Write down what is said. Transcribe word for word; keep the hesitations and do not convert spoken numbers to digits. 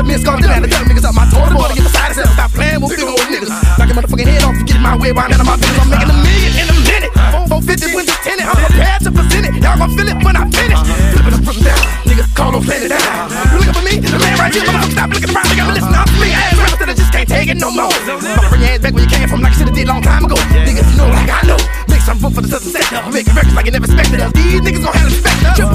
Me and Scar, had to tell niggas up my toes. Boy, to get beside itself. Stop playing with big old niggas. Knock your motherfucking head off, you get my way, round out of my business. I'm making a million in a minute. four fifty with the tenant. I'm prepared to present it. Y'all gon' feel it when I finish. Flipping up from down. Niggas call on planet down. You looking for me? The man right here, motherfucker, stop looking around. Nigga, listen up to me. Ass rappers that I just can't take it no more. I'ma bring your ass back where you came from, like I should've did long time ago. Niggas know like I know. Make some book for the southern sector. Making records like you never expected us. These niggas gon' have respect us.